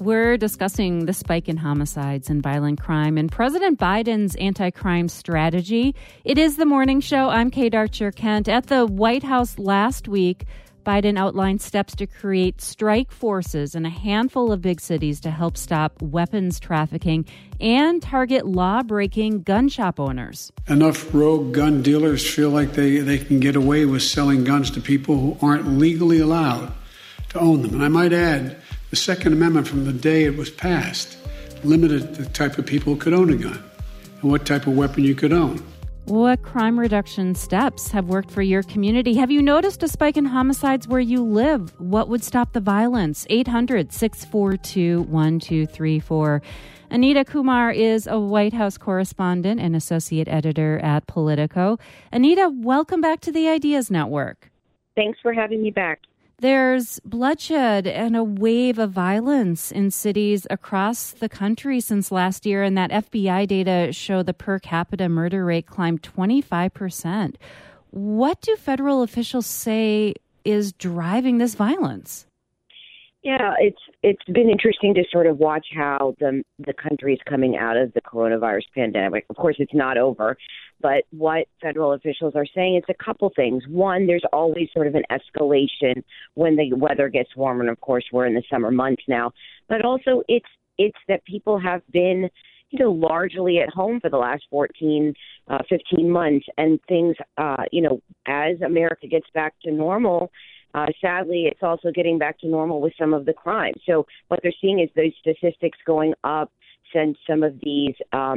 We're discussing the spike in homicides and violent crime and President Biden's anti-crime strategy. It is the morning show. I'm Kate Archer-Kent. At the White House last week, Biden outlined steps to create strike forces in a handful of big cities to help stop weapons trafficking and target law-breaking gun shop owners. Enough rogue gun dealers feel like they can get away with selling guns to people who aren't legally allowed to own them. And I might add, the Second Amendment from the day it was passed limited the type of people who could own a gun and what type of weapon you could own. What crime reduction steps have worked for your community? Have you noticed a spike in homicides where you live? What would stop the violence? 800-642-1234. Anita Kumar is a White House correspondent and associate editor at Politico. Anita, welcome back to the Ideas Network. Thanks for having me back. There's bloodshed and a wave of violence in cities across the country since last year, and that FBI data show the per capita murder rate climbed 25%. What do federal officials say is driving this violence? Yeah, it's been interesting to sort of watch how the country is coming out of the coronavirus pandemic. Of course, it's not over, but what federal officials are saying is a couple things. One, there's always sort of an escalation when the weather gets warmer, and of course, we're in the summer months now. But also, it's that people have been, largely at home for the last 15 months, and things, as America gets back to normal. Sadly, it's also getting back to normal with some of the crime. So what they're seeing is those statistics going up since some of these,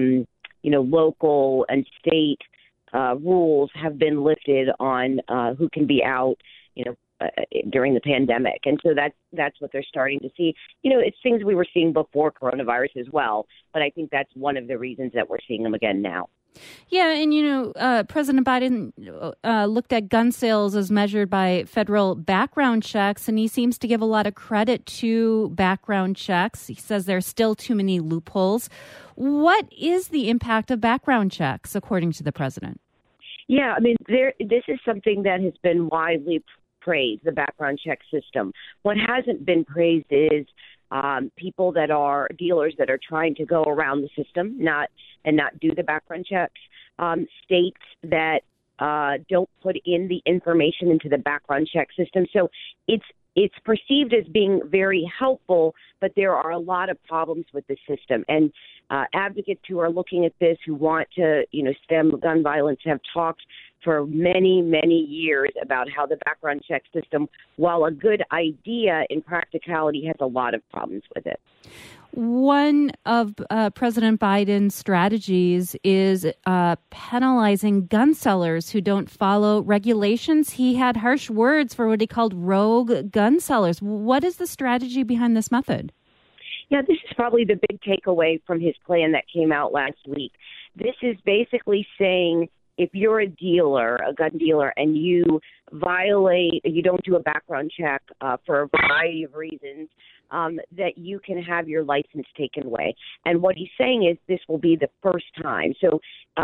local and state rules have been lifted on who can be out, during the pandemic. And so that's what they're starting to see. It's things we were seeing before coronavirus as well. But I think that's one of the reasons that we're seeing them again now. Yeah, and, President Biden looked at gun sales as measured by federal background checks, and he seems to give a lot of credit to background checks. He says there are still too many loopholes. What is the impact of background checks, according to the president? Yeah, I mean, this is something that has been widely praised, the background check system. What hasn't been praised is people that are dealers that are trying to go around the system, not do the background checks. States that don't put in the information into the background check system. So it's perceived as being very helpful, but there are a lot of problems with the system. And advocates who are looking at this, who want to, stem gun violence, have talked for many, many years about how the background check system, while a good idea in practicality, has a lot of problems with it. One of President Biden's strategies is penalizing gun sellers who don't follow regulations. He had harsh words for what he called rogue gun sellers. What is the strategy behind this method? Yeah, this is probably the big takeaway from his plan that came out last week. This is basically saying if you're a dealer, a gun dealer, and you don't do a background check for a variety of reasons, that you can have your license taken away. And what he's saying is this will be the first time. So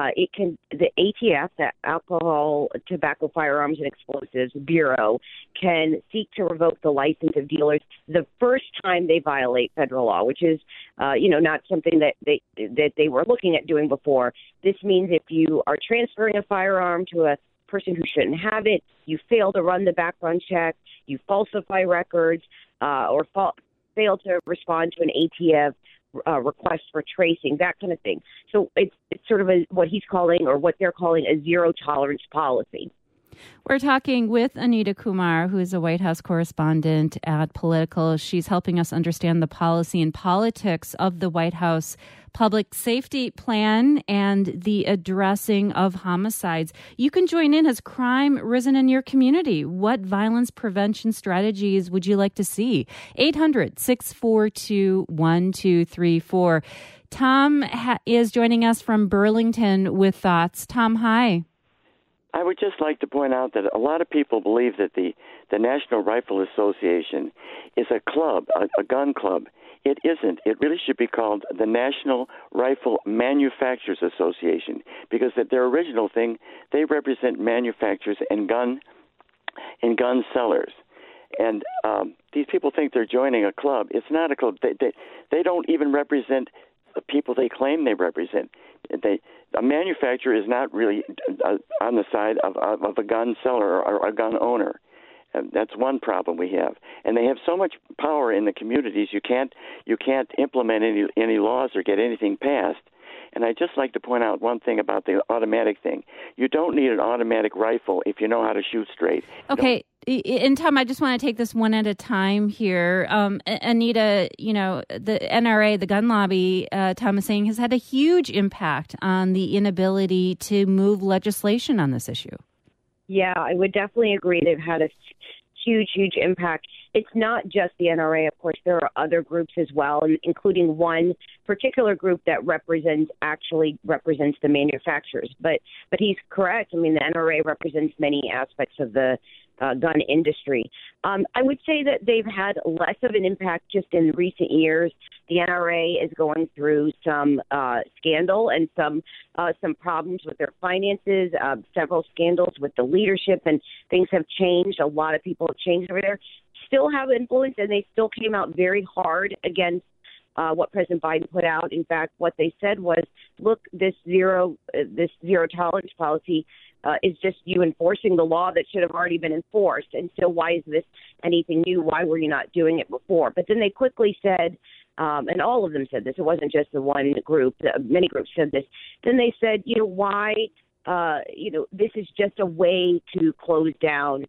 the ATF, the Alcohol, Tobacco, Firearms, and Explosives Bureau, can seek to revoke the license of dealers the first time they violate federal law, which is, not something that they were looking at doing before. This means if you are transferring a firearm to a person who shouldn't have it, you fail to run the background check, you falsify records, or fail to respond to an ATF request for tracing, that kind of thing. So it's sort of what he's calling, or what they're calling, a zero tolerance policy. We're talking with Anita Kumar, who is a White House correspondent at Politico. She's helping us understand the policy and politics of the White House public safety plan and the addressing of homicides. You can join in. Has crime risen in your community? What violence prevention strategies would you like to see? 800-642-1234. Tom is joining us from Burlington with thoughts. Tom, hi. I would just like to point out that a lot of people believe that the National Rifle Association is a club, a gun club. It isn't. It really should be called the National Rifle Manufacturers Association, because at their original thing, they represent manufacturers and gun sellers. And these people think they're joining a club. It's not a club. They don't even represent the people they claim they represent. A manufacturer is not really on the side of a gun seller or a gun owner. And that's one problem we have. And they have so much power in the communities, you can't implement any laws or get anything passed. And I'd just like to point out one thing about the automatic thing. You don't need an automatic rifle if you know how to shoot straight. Okay. And Tom, I just want to take this one at a time here. Anita, the NRA, the gun lobby, Tom is saying, has had a huge impact on the inability to move legislation on this issue. Yeah, I would definitely agree. They've had a huge impact. It's not just the NRA, of course. There are other groups as well, including one particular group that represents the manufacturers. But he's correct. I mean, the NRA represents many aspects of the gun industry. I would say that they've had less of an impact just in recent years. The NRA is going through some scandal and some problems with their finances, several scandals with the leadership, and things have changed. A lot of people have changed over there. Still have influence, and they still came out very hard against what President Biden put out. In fact, what they said was, look, this zero tolerance policy is just you enforcing the law that should have already been enforced. And so why is this anything new? Why were you not doing it before? But then they quickly said, and all of them said this, it wasn't just the one group, many groups said this. Then they said, why, this is just a way to close down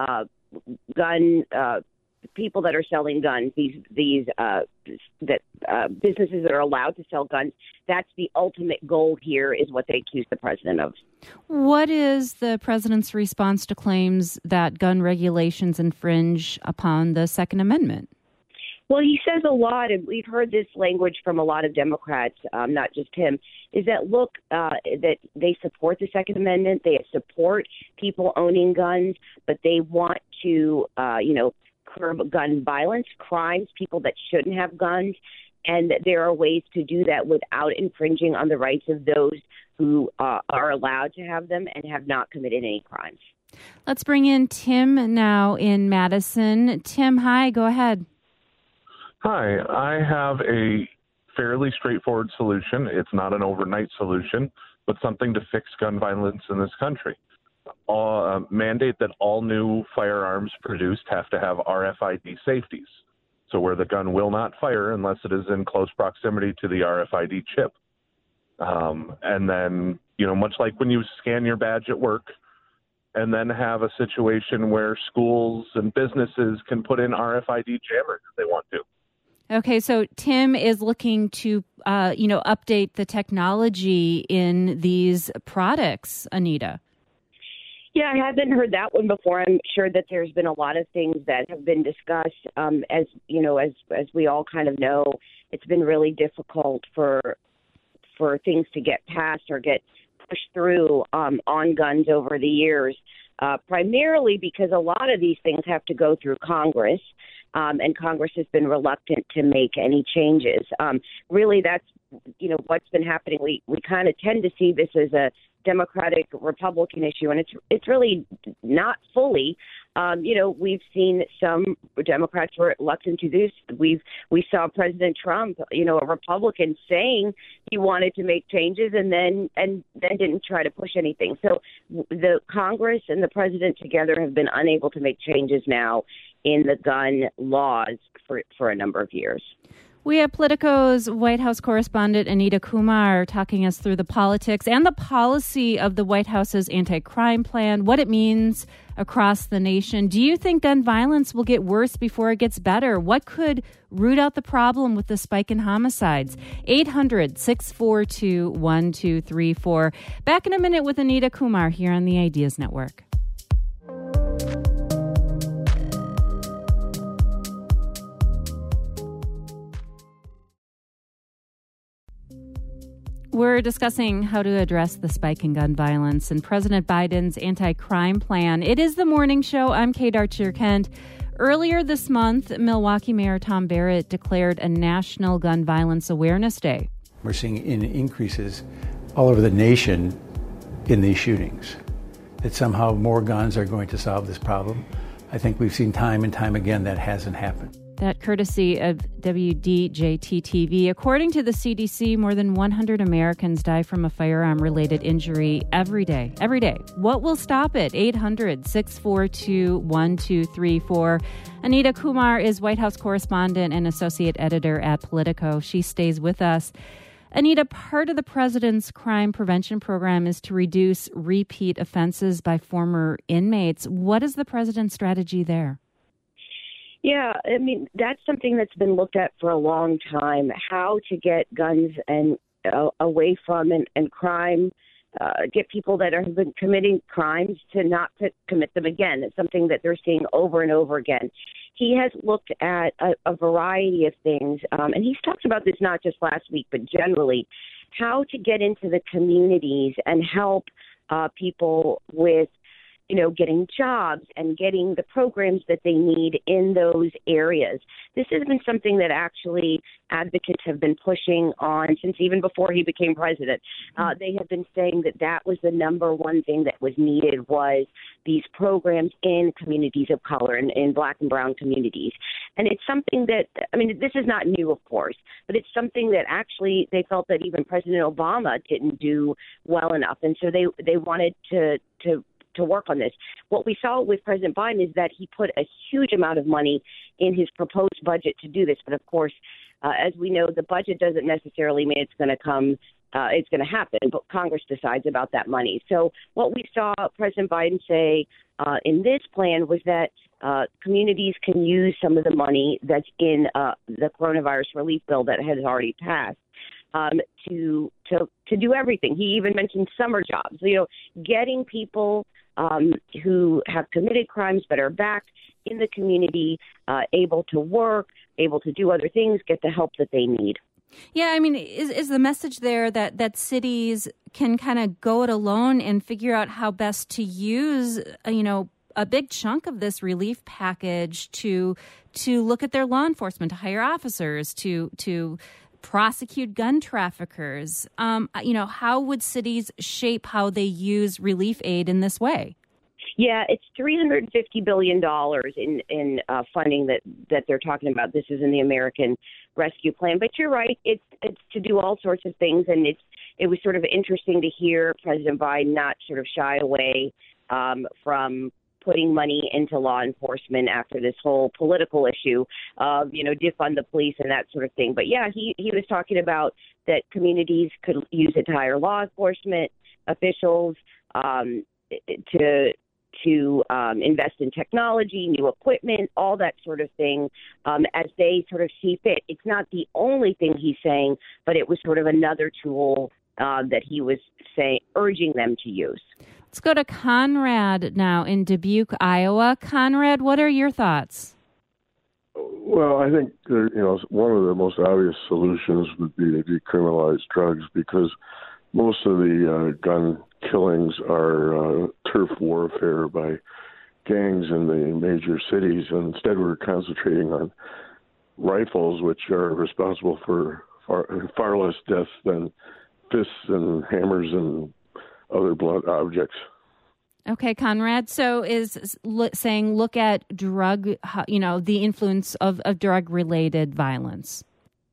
gun people that are selling guns, these businesses that are allowed to sell guns. That's the ultimate goal here, is what they accuse the president of. What is the president's response to claims that gun regulations infringe upon the Second Amendment? Well, he says a lot, and we've heard this language from a lot of Democrats, not just him, is that, look, that they support the Second Amendment, they support people owning guns, but they want to, curb gun violence, crimes, people that shouldn't have guns, and that there are ways to do that without infringing on the rights of those who are allowed to have them and have not committed any crimes. Let's bring in Tim now in Madison. Tim, hi, go ahead. Hi, I have a fairly straightforward solution. It's not an overnight solution, but something to fix gun violence in this country. Mandate that all new firearms produced have to have RFID safeties, so where the gun will not fire unless it is in close proximity to the RFID chip. And then, much like when you scan your badge at work, and then have a situation where schools and businesses can put in RFID jammers if they want to. Okay, so Tim is looking to, update the technology in these products, Anita. Yeah, I haven't heard that one before. I'm sure that there's been a lot of things that have been discussed. As we all kind of know, it's been really difficult for things to get passed or get pushed through on guns over the years, primarily because a lot of these things have to go through Congress. And Congress has been reluctant to make any changes. Really, that's, what's been happening. We kind of tend to see this as a Democratic-Republican issue, and it's really not fully. We've seen some Democrats were reluctant to do this. We saw President Trump, a Republican, saying he wanted to make changes and then didn't try to push anything. So the Congress and the president together have been unable to make changes now in the gun laws for a number of years. We have Politico's White House correspondent Anita Kumar talking us through the politics and the policy of the White House's anti-crime plan, what it means across the nation. Do you think gun violence will get worse before it gets better? What could root out the problem with the spike in homicides? 800-642-1234. Back in a minute with Anita Kumar here on the Ideas Network. We're discussing how to address the spike in gun violence and President Biden's anti-crime plan. It is the morning show. I'm Kate Archer-Kent. Earlier this month, Milwaukee Mayor Tom Barrett declared a National Gun Violence Awareness Day. We're seeing increases all over the nation in these shootings, that somehow more guns are going to solve this problem. I think we've seen time and time again that hasn't happened. That courtesy of WDJT-TV. According to the CDC, more than 100 Americans die from a firearm-related injury every day. Every day. What will stop it? 800-642-1234. Anita Kumar is White House correspondent and associate editor at Politico. She stays with us. Anita, part of the president's crime prevention program is to reduce repeat offenses by former inmates. What is the president's strategy there? Yeah, I mean, that's something that's been looked at for a long time, how to get guns and away from and crime, get people that have been committing crimes to not commit them again. It's something that they're seeing over and over again. He has looked at a variety of things, and he's talked about this not just last week, but generally, how to get into the communities and help people with getting jobs and getting the programs that they need in those areas. This has been something that actually advocates have been pushing on since even before he became president. They have been saying that was the number one thing that was needed, was these programs in communities of color and in Black and brown communities. And it's something that, this is not new, of course, but it's something that actually they felt that even President Obama didn't do well enough. And so they wanted to work on this. What we saw with President Biden is that he put a huge amount of money in his proposed budget to do this. But of course, as we know, the budget doesn't necessarily mean it's going to happen, but Congress decides about that money. So what we saw President Biden say in this plan was that communities can use some of the money that's in the coronavirus relief bill that has already passed. To do everything. He even mentioned summer jobs, getting people who have committed crimes but are back in the community, able to work, able to do other things, get the help that they need. Yeah, is the message there that cities can kind of go it alone and figure out how best to use, a big chunk of this relief package to look at their law enforcement, to hire officers, to prosecute gun traffickers? How would cities shape how they use relief aid in this way? Yeah, it's $350 billion in funding that they're talking about. This is in the American Rescue Plan. But you're right, it's to do all sorts of things, and it was sort of interesting to hear President Biden not sort of shy away from putting money into law enforcement after this whole political issue of, defund the police and that sort of thing. But yeah, he was talking about that communities could use it to hire law enforcement officials, to invest in technology, new equipment, all that sort of thing, as they sort of see fit. It's not the only thing he's saying, but it was sort of another tool that he was urging them to use. Let's go to Conrad now in Dubuque, Iowa. Conrad, what are your thoughts? Well, I think one of the most obvious solutions would be to decriminalize drugs, because most of the gun killings are turf warfare by gangs in the major cities, and instead we're concentrating on rifles, which are responsible for far less deaths than fists and hammers and other blunt objects. Okay, Conrad. So is saying look at drug, the influence of drug-related violence.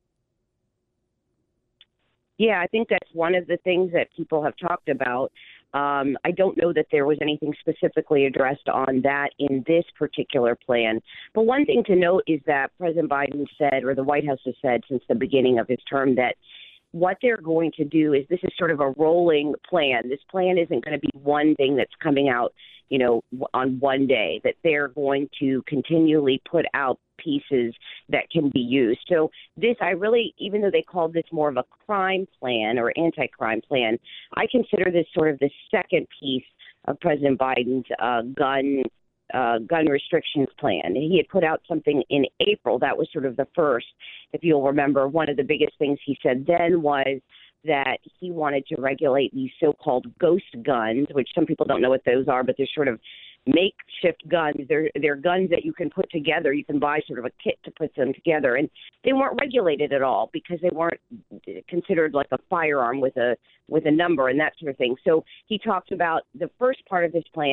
Yeah, I think that's one of the things that people have talked about. I don't know that there was anything specifically addressed on that in this particular plan. But one thing to note is that President Biden said, or the White House has said since the beginning of his term, that what they're going to do is, this is sort of a rolling plan. This plan isn't going to be one thing that's coming out, on one day, that they're going to continually put out pieces that can be used. So this, even though they called this more of a crime plan or anti-crime plan, I consider this sort of the second piece of President Biden's gun restrictions plan. He had put out something in April. That was sort of the first. If you'll remember, one of the biggest things he said then was that he wanted to regulate these so-called ghost guns, which some people don't know what those are, but they're sort of makeshift guns. They're guns that you can put together. You can buy sort of a kit to put them together, and they weren't regulated at all because they weren't considered like a firearm with a number and that sort of thing. So he talked about the first part of his plan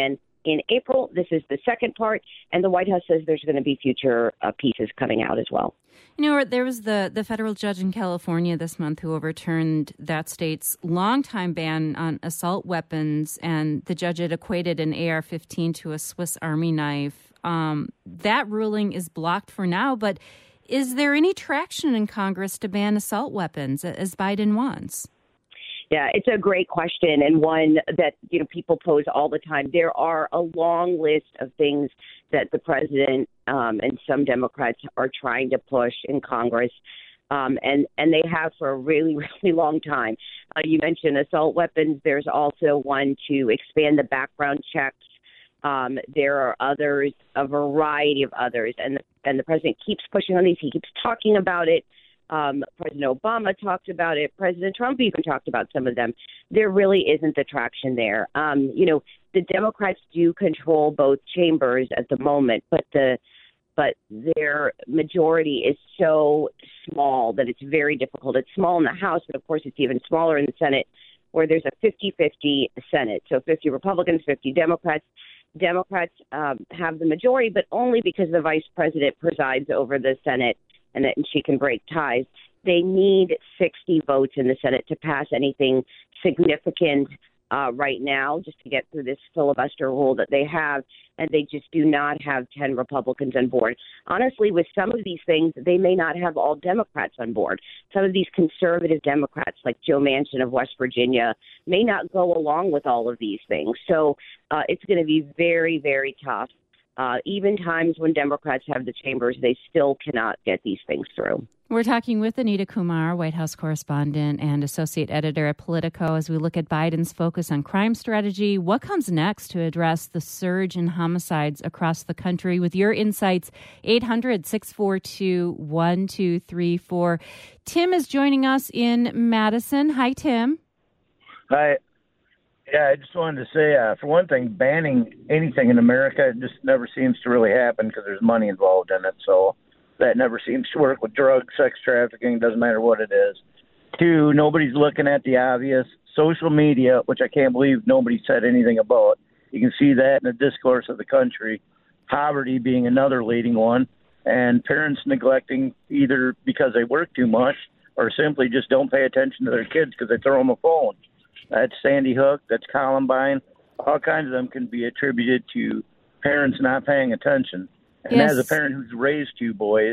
in April. This is the second part, and the White House says there's going to be future pieces coming out as well. You know, there was the federal judge in California this month who overturned that state's longtime ban on assault weapons, and the judge had equated an AR-15 to a Swiss Army knife. That ruling is blocked for now, but is there any traction in Congress to ban assault weapons, as Biden wants? Yeah, it's a great question, and one that people pose all the time. There are a long list of things that the president and some Democrats are trying to push in Congress, and they have for a really, really long time. You mentioned assault weapons. There's also one to expand the background checks. There are others, a variety of others, and the president keeps pushing on these. He keeps talking about it. President Obama talked about it. President Trump even talked about some of them. There really isn't the traction there. The Democrats do control both chambers at the moment, but their majority is so small that it's very difficult. It's small in the House, but of course it's even smaller in the Senate, where there's a 50-50 Senate. So 50 Republicans, 50 Democrats. Democrats have the majority, but only because the vice president presides over the Senate and she can break ties. They need 60 votes in the Senate to pass anything significant right now, just to get through this filibuster rule that they have, and they just do not have 10 Republicans on board. Honestly, with some of these things, they may not have all Democrats on board. Some of these conservative Democrats, like Joe Manchin of West Virginia, may not go along with all of these things. So it's going to be very, very tough. Even times when Democrats have the chambers, they still cannot get these things through. We're talking with Anita Kumar, White House correspondent and associate editor at Politico, as we look at Biden's focus on crime strategy. What comes next to address the surge in homicides across the country? With your insights, 800-642-1234. Tim is joining us in Madison. Hi, Tim. Hi. Yeah, I just wanted to say, for one thing, banning anything in America just never seems to really happen because there's money involved in it. So that never seems to work with drugs, sex trafficking, doesn't matter what it is. Two, nobody's looking at the obvious. Social media, which I can't believe nobody said anything about. You can see that in the discourse of the country. Poverty being another leading one. And parents neglecting either because they work too much or simply just don't pay attention to their kids because they throw them a phone. That's Sandy Hook, that's Columbine. All kinds of them can be attributed to parents not paying attention. And yes. As a parent who's raised two boys,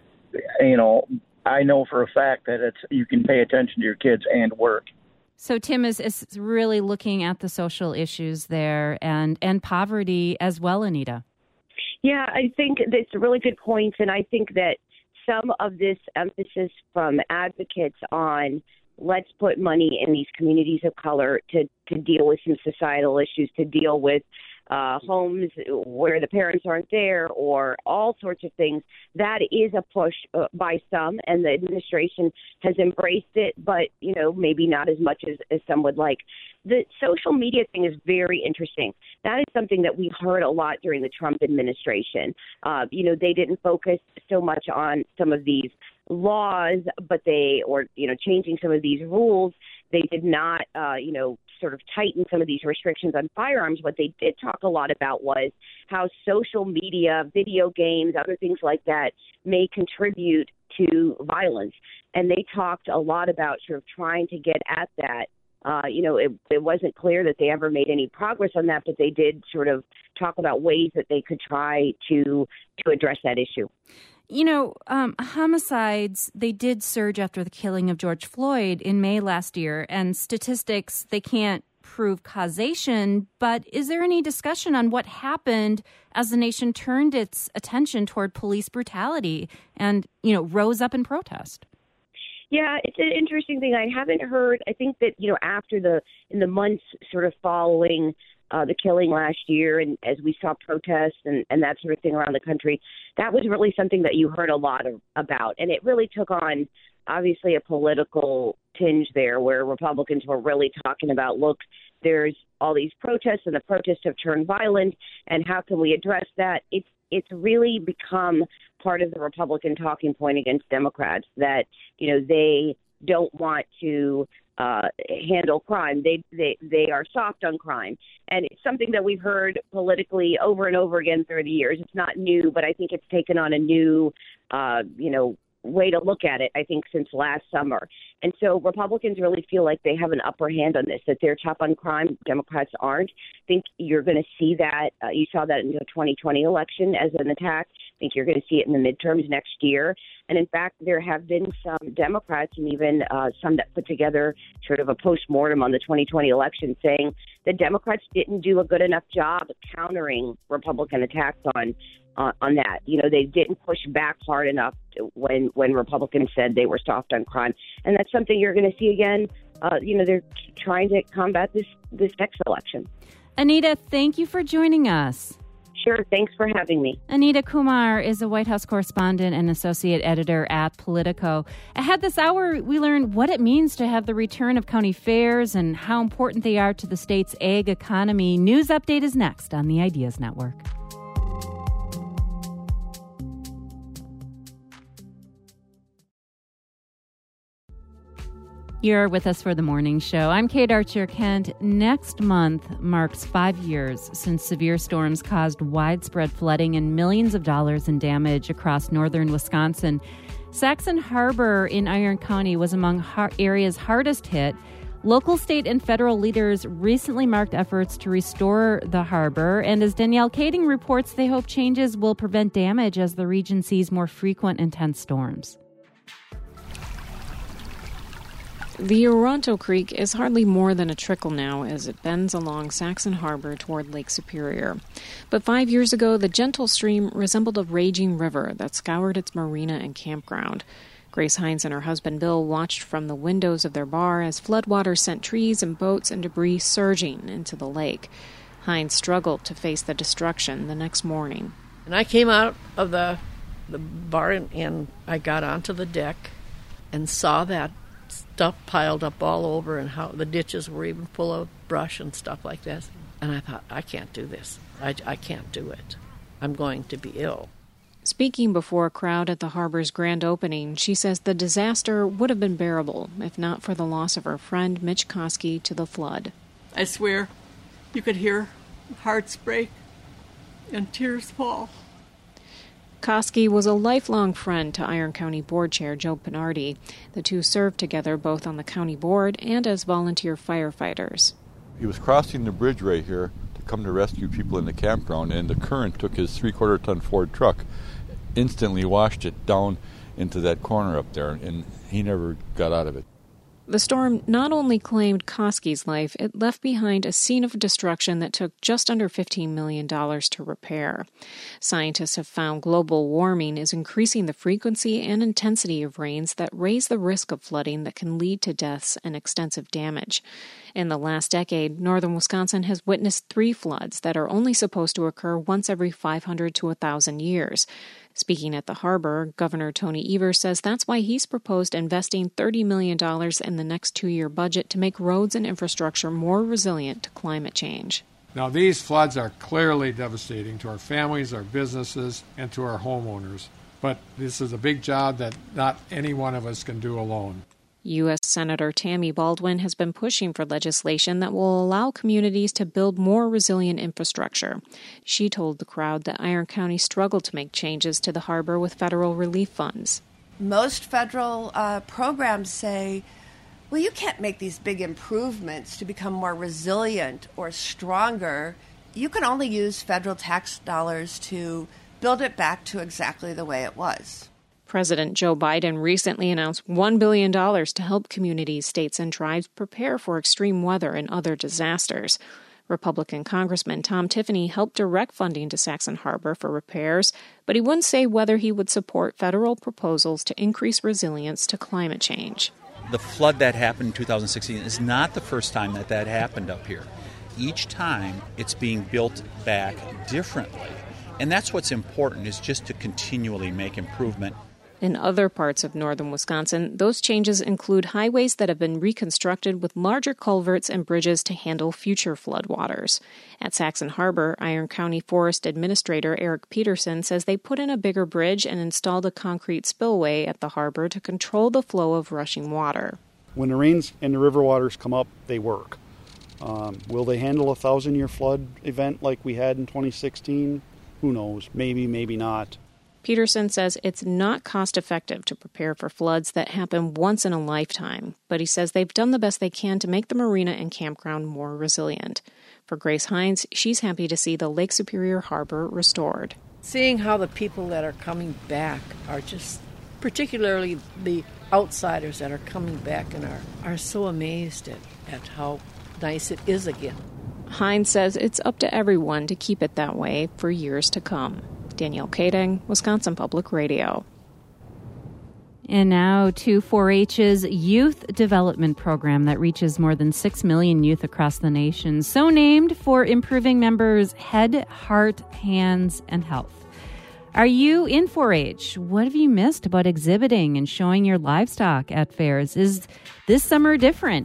I know for a fact that you can pay attention to your kids and work. So Tim is really looking at the social issues there and poverty as well, Anita. Yeah, I think that's a really good point. And I think that some of this emphasis from advocates on let's put money in these communities of color to deal with some societal issues, to deal with homes where the parents aren't there or all sorts of things. That is a push by some, and the administration has embraced it, but, maybe not as much as some would like. The social media thing is very interesting. That is something that we heard a lot during the Trump administration. They didn't focus so much on some of these laws, but changing some of these rules. They did not, sort of tighten some of these restrictions on firearms. What they did talk a lot about was how social media, video games, other things like that may contribute to violence. And they talked a lot about sort of trying to get at that. It wasn't clear that they ever made any progress on that, but they did sort of talk about ways that they could try to address that issue. Homicides, they did surge after the killing of George Floyd in May last year, and statistics, they can't prove causation, but is there any discussion on what happened as the nation turned its attention toward police brutality and, rose up in protest? Yeah, it's an interesting thing. I haven't heard. I think that, after in the months sort of following the killing last year, and as we saw protests and that sort of thing around the country, that was really something that you heard a lot about. And it really took on, obviously, a political tinge there where Republicans were really talking about, look, there's all these protests and the protests have turned violent, and how can we address that? It's really become part of the Republican talking point against Democrats that, they don't want to handle crime. They are soft on crime, and it's something that we've heard politically over and over again through the years. It's not new, but I think it's taken on a new, way to look at it, I think, since last summer. And so Republicans really feel like they have an upper hand on this, that they're tough on crime. Democrats aren't. I think you're going to see that. You saw that in the 2020 election as an attack. I think you're going to see it in the midterms next year. And in fact, there have been some Democrats and even some that put together sort of a postmortem on the 2020 election saying the Democrats didn't do a good enough job countering Republican attacks on that. They didn't push back hard enough when Republicans said they were soft on crime. And that's something you're going to see again. They're trying to combat this next election. Anita, thank you for joining us. Sure. Thanks for having me. Anita Kumar is a White House correspondent and associate editor at Politico. Ahead this hour, we learn what it means to have the return of county fairs and how important they are to the state's ag economy. News Update is next on the Ideas Network. You're with us for the morning show. I'm Kate Archer-Kent. Next month marks 5 years since severe storms caused widespread flooding and millions of dollars in damage across northern Wisconsin. Saxon Harbor in Iron County was among areas hardest hit. Local, state, and federal leaders recently marked efforts to restore the harbor. And as Danielle Kading reports, they hope changes will prevent damage as the region sees more frequent intense storms. The Oronto Creek is hardly more than a trickle now as it bends along Saxon Harbor toward Lake Superior. But 5 years ago, the gentle stream resembled a raging river that scoured its marina and campground. Grace Hines and her husband Bill watched from the windows of their bar as floodwaters sent trees and boats and debris surging into the lake. Hines struggled to face the destruction the next morning. And I came out of the bar and I got onto the deck and saw that stuff piled up all over and how the ditches were even full of brush and stuff like this. And I thought, I can't do this. I can't do it. I'm going to be ill. Speaking before a crowd at the harbor's grand opening, she says the disaster would have been bearable if not for the loss of her friend Mitch Koski to the flood. I swear you could hear hearts break and tears fall. Koski was a lifelong friend to Iron County Board Chair Joe Pinardi. The two served together both on the county board and as volunteer firefighters. He was crossing the bridge right here to come to rescue people in the campground, and the current took his 3/4-ton Ford truck, instantly washed it down into that corner up there, and he never got out of it. The storm not only claimed Koski's life, it left behind a scene of destruction that took just under $15 million to repair. Scientists have found global warming is increasing the frequency and intensity of rains that raise the risk of flooding that can lead to deaths and extensive damage. In the last decade, northern Wisconsin has witnessed 3 floods that are only supposed to occur once every 500 to 1,000 years. Speaking at the harbor, Governor Tony Evers says that's why he's proposed investing $30 million in the next 2-year budget to make roads and infrastructure more resilient to climate change. Now, these floods are clearly devastating to our families, our businesses, and to our homeowners. But this is a big job that not any one of us can do alone. U.S. Senator Tammy Baldwin has been pushing for legislation that will allow communities to build more resilient infrastructure. She told the crowd that Iron County struggled to make changes to the harbor with federal relief funds. Most federal programs say, well, you can't make these big improvements to become more resilient or stronger. You can only use federal tax dollars to build it back to exactly the way it was. President Joe Biden recently announced $1 billion to help communities, states, and tribes prepare for extreme weather and other disasters. Republican Congressman Tom Tiffany helped direct funding to Saxon Harbor for repairs, but he wouldn't say whether he would support federal proposals to increase resilience to climate change. The flood that happened in 2016 is not the first time that happened up here. Each time it's being built back differently. And that's what's important, is just to continually make improvement. In other parts of northern Wisconsin, those changes include highways that have been reconstructed with larger culverts and bridges to handle future floodwaters. At Saxon Harbor, Iron County Forest Administrator Eric Peterson says they put in a bigger bridge and installed a concrete spillway at the harbor to control the flow of rushing water. When the rains and the river waters come up, they work. Will they handle a 1,000-year flood event like we had in 2016? Who knows? Maybe, maybe not. Peterson says it's not cost-effective to prepare for floods that happen once in a lifetime, but he says they've done the best they can to make the marina and campground more resilient. For Grace Hines, she's happy to see the Lake Superior Harbor restored. Seeing how the people that are coming back are just, particularly the outsiders that are coming back and are so amazed at how nice it is again. Hines says it's up to everyone to keep it that way for years to come. Danielle Kading, Wisconsin Public Radio. And now to 4-H's Youth Development Program that reaches more than 6 million youth across the nation. So named for improving members' head, heart, hands, and health. Are you in 4-H? What have you missed about exhibiting and showing your livestock at fairs? Is this summer different?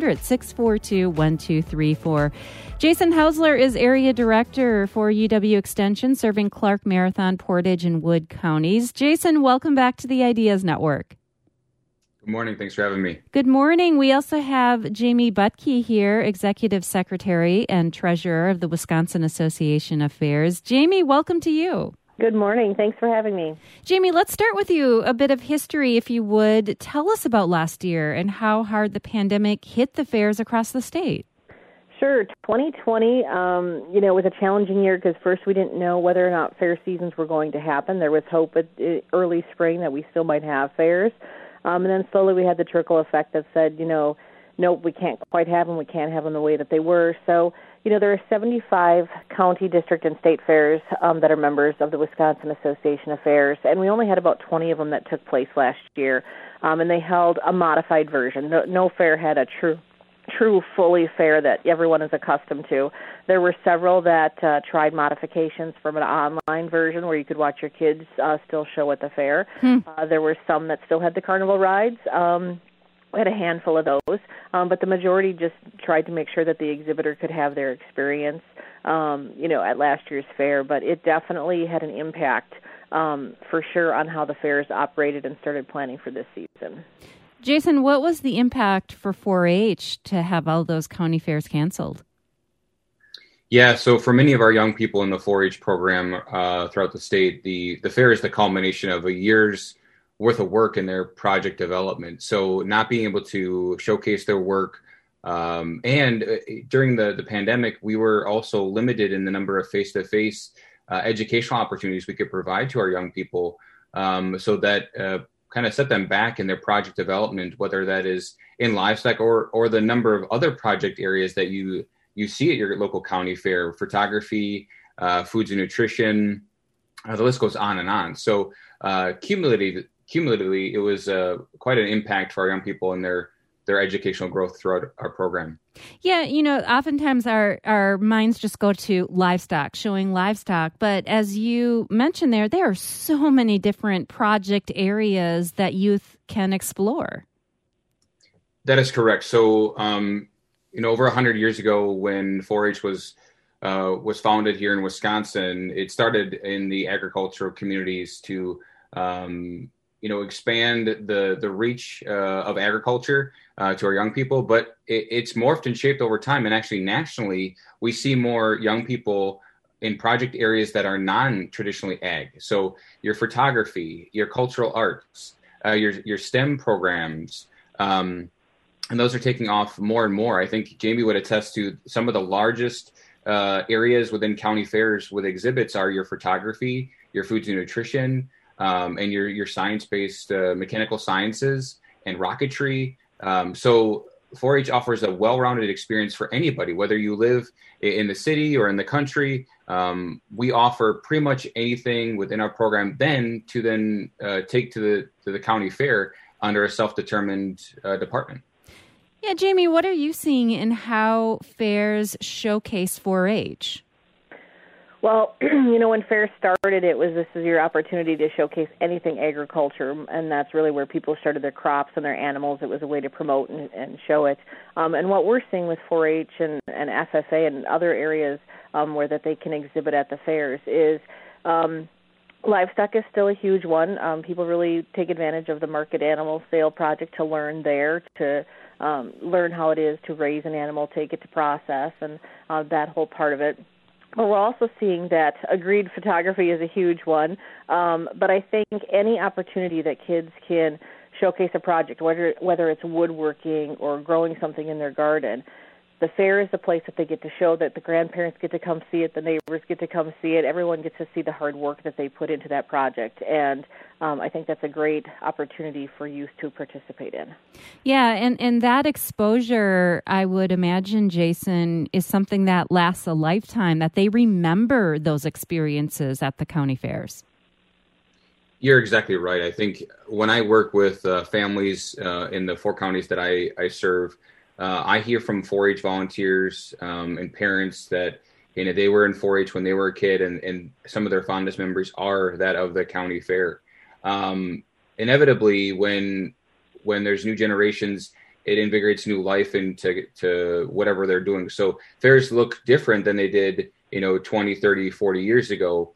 800-642-1234. Jason Hausler is Area Director for UW Extension, serving Clark, Marathon, Portage, and Wood counties. Jason, welcome back to the Ideas Network. Good morning. Thanks for having me. Good morning. We also have Jamie Butke here, Executive Secretary and Treasurer of the Wisconsin Association of Fairs. Jamie, welcome to you. Good morning. Thanks for having me. Jamie, let's start with you. A bit of history, if you would. Tell us about last year and how hard the pandemic hit the fairs across the state. Sure. 2020, was a challenging year because first we didn't know whether or not fair seasons were going to happen. There was hope at early spring that we still might have fairs. And then slowly we had the trickle effect that said, nope, we can't quite have them. We can't have them the way that they were. So, there are 75 county, district, and state fairs that are members of the Wisconsin Association of Fairs, and we only had about 20 of them that took place last year, and they held a modified version. No fair had a true fully fair that everyone is accustomed to. There were several that tried modifications from an online version where you could watch your kids still show at the fair. There were some that still had the carnival rides. We had a handful of those, but the majority just tried to make sure that the exhibitor could have their experience, at last year's fair. But it definitely had an impact, for sure, on how the fairs operated and started planning for this season. Jason, what was the impact for 4-H to have all those county fairs canceled? Yeah, so for many of our young people in the 4-H program throughout the state, the fair is the culmination of a year's worth of work in their project development. So not being able to showcase their work, and during the pandemic, we were also limited in the number of face-to-face educational opportunities we could provide to our young people, so that kind of set them back in their project development, whether that is in livestock or the number of other project areas that you see at your local county fair, photography, foods and nutrition, the list goes on and on. So cumulatively, it was quite an impact for our young people and their educational growth throughout our program. Yeah, oftentimes our minds just go to livestock, showing livestock. But as you mentioned there are so many different project areas that youth can explore. That is correct. So, over 100 years ago when 4-H was founded here in Wisconsin, it started in the agricultural communities to expand the reach of agriculture to our young people, but it's morphed and shaped over time. And actually nationally, we see more young people in project areas that are non-traditionally ag. So your photography, your cultural arts, your STEM programs, and those are taking off more and more. I think Jamie would attest to some of the largest areas within county fairs with exhibits are your photography, your foods and nutrition, and your science-based mechanical sciences and rocketry. So 4-H offers a well-rounded experience for anybody, whether you live in the city or in the country. We offer pretty much anything within our program to take to the county fair under a self-determined department. Yeah, Jamie, what are you seeing in how fairs showcase 4-H? Well, when fairs started, this is your opportunity to showcase anything agriculture, and that's really where people started their crops and their animals. It was a way to promote and show it. And what we're seeing with 4-H and FFA and other areas where that they can exhibit at the fairs is Livestock is still a huge one. People really take advantage of the market animal sale project to learn there, to learn how it is to raise an animal, take it to process, and that whole part of it. But we're also seeing that agreed photography is a huge one. But I think any opportunity that kids can showcase a project, whether it's woodworking or growing something in their garden, the fair is the place that they get to show that the grandparents get to come see it, the neighbors get to come see it, everyone gets to see the hard work that they put into that project. And I think that's a great opportunity for youth to participate in. Yeah, and that exposure, I would imagine, Jason, is something that lasts a lifetime, that they remember those experiences at the county fairs. You're exactly right. I think when I work with families in the 4 counties that I serve, I hear from 4-H volunteers and parents that they were in 4-H when they were a kid, and some of their fondest memories are that of the county fair. Inevitably, when there's new generations, it invigorates new life into whatever they're doing. So fairs look different than they did 20, 30, 40 years ago.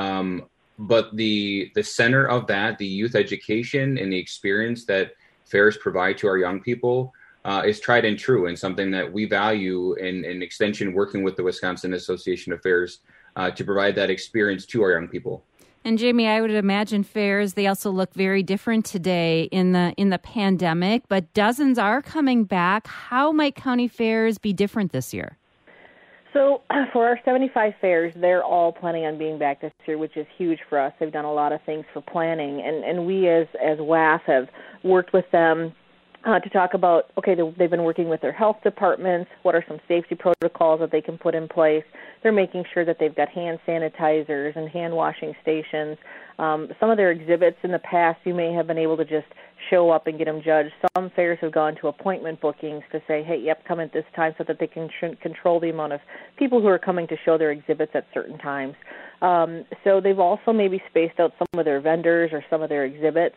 But the center of that, the youth education and the experience that fairs provide to our young people, is tried and true, and something that we value in extension, working with the Wisconsin Association of Fairs to provide that experience to our young people. And Jamie, I would imagine fairs, they also look very different today in the pandemic, but dozens are coming back. How might county fairs be different this year? So for our 75 fairs, they're all planning on being back this year, which is huge for us. They've done a lot of things for planning, and we as WAF have worked with them to talk about, okay, they've been working with their health departments. What are some safety protocols that they can put in place? They're making sure that they've got hand sanitizers and hand washing stations. Some of their exhibits in the past, you may have been able to just show up and get them judged. Some fairs have gone to appointment bookings to say, hey, yep, come at this time, so that they can control the amount of people who are coming to show their exhibits at certain times. So they've also maybe spaced out some of their vendors or some of their exhibits.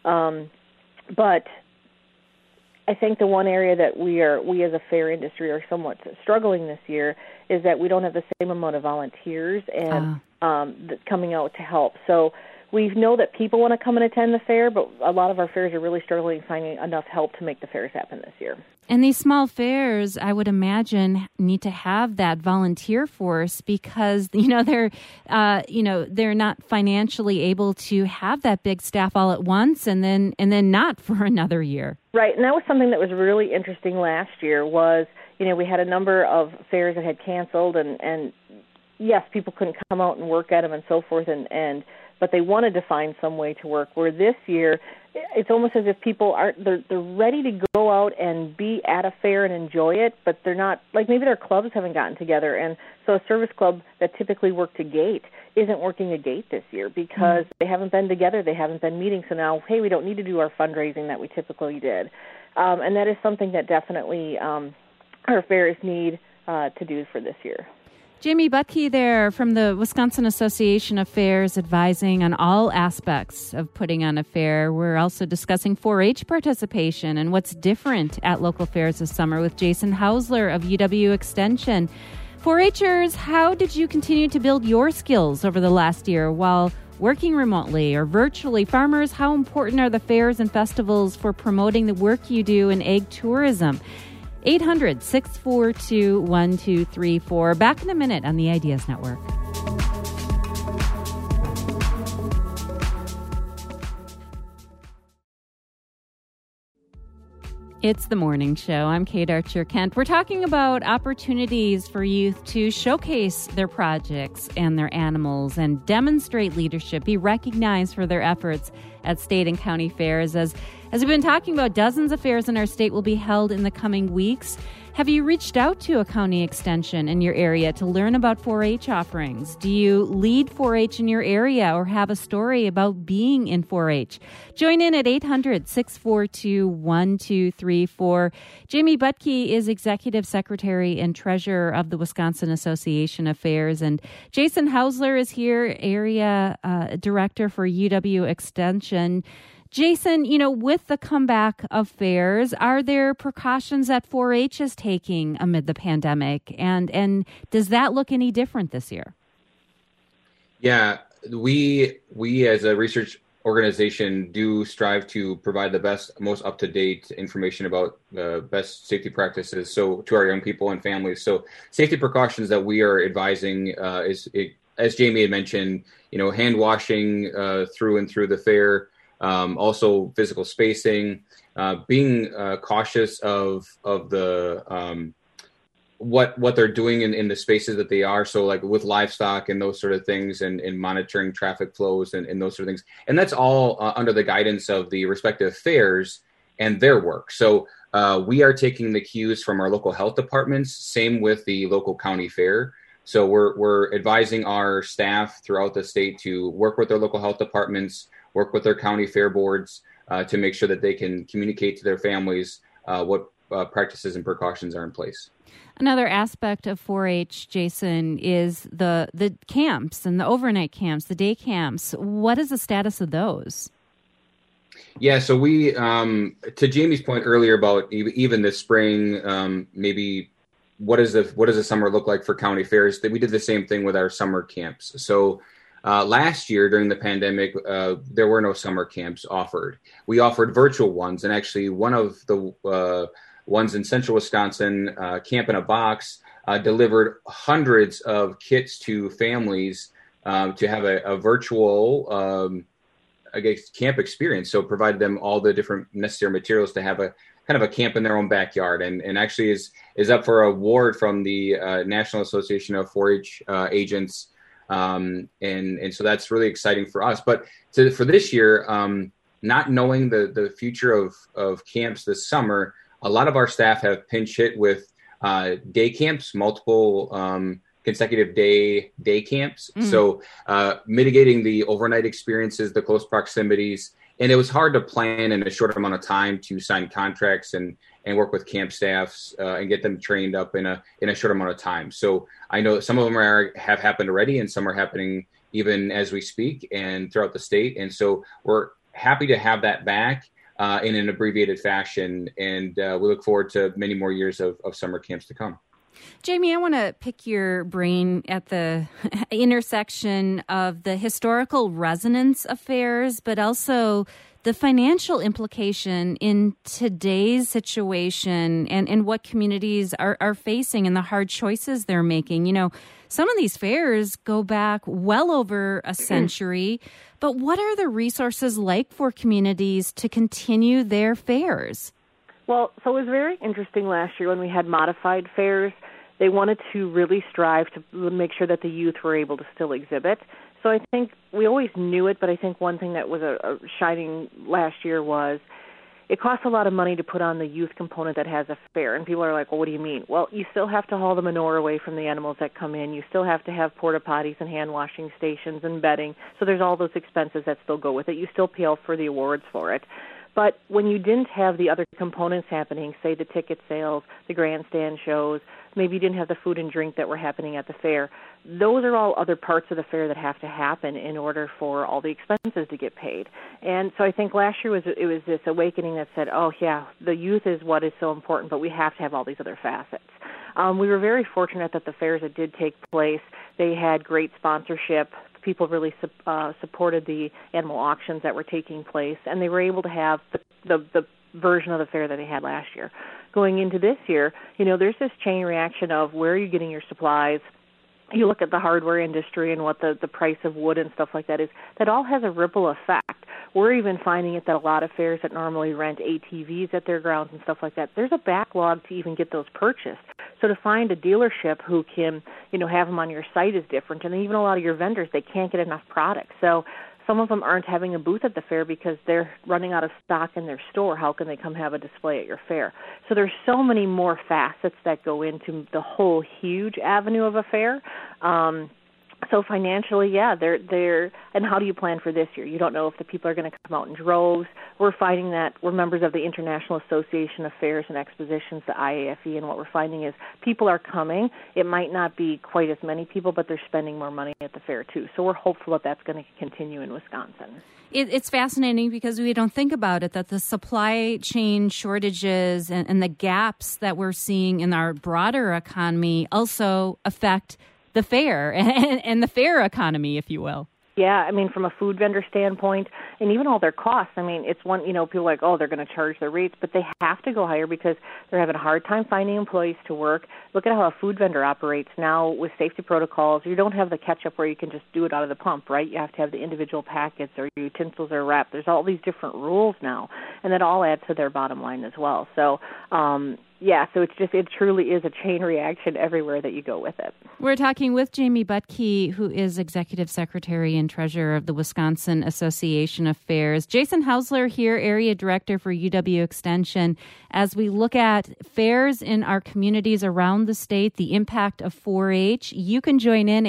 But I think the one area that we as a fair industry are somewhat struggling this year is that we don't have the same amount of volunteers and coming out to help. So we know that people want to come and attend the fair, but a lot of our fairs are really struggling finding enough help to make the fairs happen this year. And these small fairs, I would imagine, need to have that volunteer force because they're not financially able to have that big staff all at once, and then not for another year. Right, and that was something that was really interesting last year. Was we had a number of fairs that had canceled, and yes, people couldn't come out and work at them and so forth, but they wanted to find some way to work. Where this year, it's almost as if people they're ready to go out and be at a fair and enjoy it, but they're not, like maybe their clubs haven't gotten together. And so a service club that typically worked a gate isn't working a gate this year because they haven't been together, they haven't been meeting. So now, hey, we don't need to do our fundraising that we typically did. And that is something that definitely our fairs need to do for this year. Jamie Butke there from the Wisconsin Association of Fairs, advising on all aspects of putting on a fair. We're also discussing 4-H participation and what's different at local fairs this summer with Jason Hausler of UW Extension. 4-Hers, how did you continue to build your skills over the last year while working remotely or virtually? Farmers, how important are the fairs and festivals for promoting the work you do in ag tourism? 800-642-1234. Back in a minute on the Ideas Network. It's the morning show. I'm Kate Archer-Kent. We're talking about opportunities for youth to showcase their projects and their animals and demonstrate leadership, be recognized for their efforts at state and county fairs. As we've been talking about, dozens of fairs in our state will be held in the coming weeks. Have you reached out to a county extension in your area to learn about 4-H offerings? Do you lead 4-H in your area or have a story about being in 4-H? Join in at 800-642-1234. Jamie Butke is Executive Secretary and Treasurer of the Wisconsin Association of Fairs, and Jason Hausler is here, Area Director for UW Extension. Jason, with the comeback of fairs, are there precautions that 4-H is taking amid the pandemic? And does that look any different this year? Yeah, we as a research organization do strive to provide the best, most up-to-date information about the best safety practices. So to our young people and families. So safety precautions that we are advising as Jamie had mentioned, hand washing through and through the fair, also physical spacing, being cautious of the what they're doing in the spaces that they are. So like with livestock and those sort of things, and monitoring traffic flows and those sort of things. And that's all under the guidance of the respective fairs and their work. So we are taking the cues from our local health departments, same with the local county fair. So we're advising our staff throughout the state to work with their local health departments, work with their county fair boards to make sure that they can communicate to their families what practices and precautions are in place. Another aspect of 4-H, Jason, is the camps and the overnight camps, the day camps. What is the status of those? Yeah, so we, to Jamie's point earlier about even this spring, maybe what does the summer look like for county fairs? That we did the same thing with our summer camps. So last year during the pandemic, there were no summer camps offered. We offered virtual ones, and actually one of the ones in central Wisconsin, Camp in a Box, delivered hundreds of kits to families to have a virtual, camp experience. So provided them all the different necessary materials to have a kind of a camp in their own backyard, and actually is up for an award from the National Association of 4-H agents. And so that's really exciting for us. But for this year, not knowing the future of camps this summer, a lot of our staff have pinch hit with day camps, multiple consecutive day camps. Mm. So mitigating the overnight experiences, the close proximities. And it was hard to plan in a short amount of time to sign contracts and work with camp staffs and get them trained up in a short amount of time. So I know some of them have happened already, and some are happening even as we speak and throughout the state. And so we're happy to have that back in an abbreviated fashion. And we look forward to many more years of summer camps to come. Jamie, I want to pick your brain at the intersection of the historical resonance of fairs, but also the financial implication in today's situation and what communities are facing and the hard choices they're making. Some of these fairs go back well over a century, but what are the resources like for communities to continue their fairs? Well, so it was very interesting last year when we had modified fairs. They wanted to really strive to make sure that the youth were able to still exhibit. So I think we always knew it, but I think one thing that was a shining last year was it costs a lot of money to put on the youth component that has a fair. And people are like, well, what do you mean? Well, you still have to haul the manure away from the animals that come in. You still have to have porta potties and hand washing stations and bedding. So there's all those expenses that still go with it. You still pay for the awards for it. But when you didn't have the other components happening, say the ticket sales, the grandstand shows, maybe you didn't have the food and drink that were happening at the fair, those are all other parts of the fair that have to happen in order for all the expenses to get paid. And so I think last year it was this awakening that said, oh, yeah, the youth is what is so important, but we have to have all these other facets. We were very fortunate that the fairs that did take place, they had great sponsorship. People really supported the animal auctions that were taking place, and they were able to have the version of the fair that they had last year. Going into this year, there's this chain reaction of where are you getting your supplies. You look at the hardware industry and what the price of wood and stuff like that is. That all has a ripple effect. We're even finding it that a lot of fairs that normally rent ATVs at their grounds and stuff like that, there's a backlog to even get those purchased. So to find a dealership who can, have them on your site is different. And even a lot of your vendors, they can't get enough product. So some of them aren't having a booth at the fair because they're running out of stock in their store. How can they come have a display at your fair? So there's so many more facets that go into the whole huge avenue of a fair. So financially, yeah, they're and how do you plan for this year? You don't know if the people are going to come out in droves. We're finding that we're members of the International Association of Fairs and Expositions, the IAFE, and what we're finding is people are coming. It might not be quite as many people, but they're spending more money at the fair too. So we're hopeful that that's going to continue in Wisconsin. It's fascinating because we don't think about it, that the supply chain shortages and the gaps that we're seeing in our broader economy also affect the fair and the fair economy, if you will. Yeah, I mean, from a food vendor standpoint, and even all their costs. I mean, it's one, people are like, oh, they're going to charge their rates, but they have to go higher because they're having a hard time finding employees to work. Look at how a food vendor operates now with safety protocols. You don't have the ketchup where you can just do it out of the pump, right? You have to have the individual packets or utensils or wrap. There's all these different rules now, and that all adds to their bottom line as well. So, so it truly is a chain reaction everywhere that you go with it. We're talking with Jamie Butke, who is Executive Secretary and Treasurer of the Wisconsin Association of Fairs. Jason Hausler here, Area Director for UW Extension. As we look at fairs in our communities around the state, the impact of 4-H, you can join in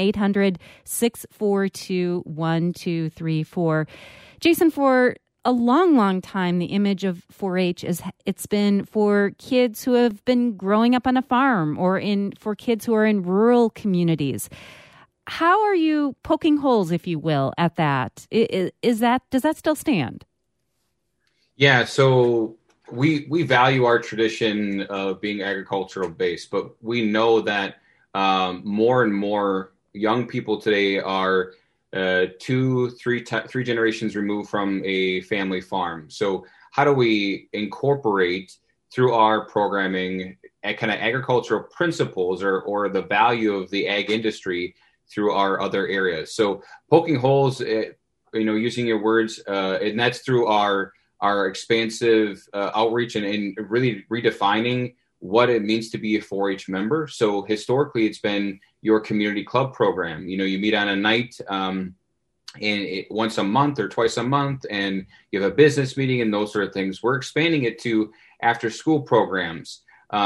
800-642-1234. Jason, for a long, long time, the image of 4-H it's been for kids who have been growing up on a farm or for kids who are in rural communities. How are you poking holes, if you will, at that? Does that still stand? Yeah, so we value our tradition of being agricultural based, but we know that more and more young people today are 3 generations removed from a family farm. So how do we incorporate through our programming kind of agricultural principles or the value of the ag industry through our other areas? So poking holes, using your words, and that's through our expansive outreach and really redefining what it means to be a 4-H member. So historically, it's been your community club program. You meet on a night once a month or twice a month, and you have a business meeting and those sort of things. We're expanding it to after school programs,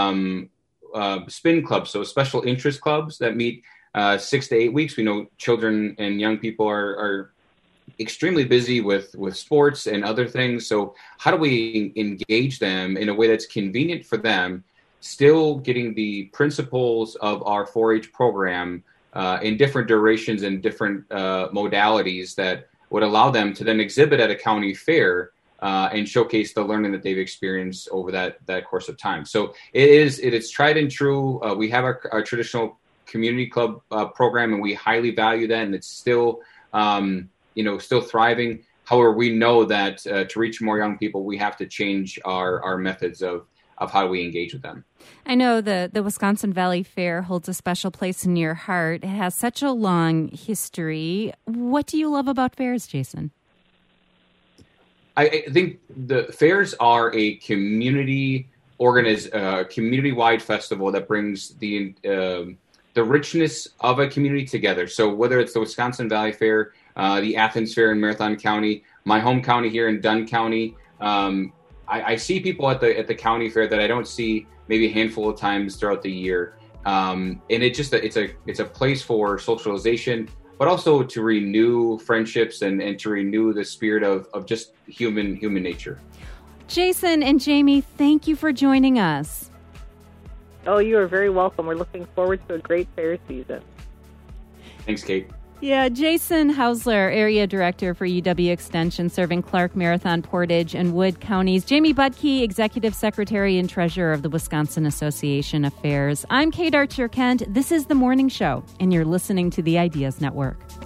spin clubs, so special interest clubs that meet 6 to 8 weeks. We know children and young people are extremely busy with sports and other things. So how do we engage them in a way that's convenient for them, still getting the principles of our 4-H program in different durations and different modalities that would allow them to then exhibit at a county fair and showcase the learning that they've experienced over that course of time. So it is tried and true. We have our traditional community club program, and we highly value that, and it's still still thriving. However, we know that to reach more young people, we have to change our methods of how we engage with them. I know the Wisconsin Valley Fair holds a special place in your heart. It has such a long history. What do you love about fairs, Jason? I think the fairs are a community-wide festival that brings the richness of a community together. So whether it's the Wisconsin Valley Fair, the Athens Fair in Marathon County, my home county here in Dunn County, I see people at the county fair that I don't see maybe a handful of times throughout the year, and it's a place for socialization, but also to renew friendships and to renew the spirit of just human nature. Jason and Jamie, thank you for joining us. Oh, you are very welcome. We're looking forward to a great fair season. Thanks, Kate. Yeah, Jason Hausler, Area Director for UW Extension, serving Clark, Marathon, Portage, and Wood counties. Jamie Butke, Executive Secretary and Treasurer of the Wisconsin Association of Fairs. I'm Kate Archer-Kent. This is The Morning Show, and you're listening to the Ideas Network.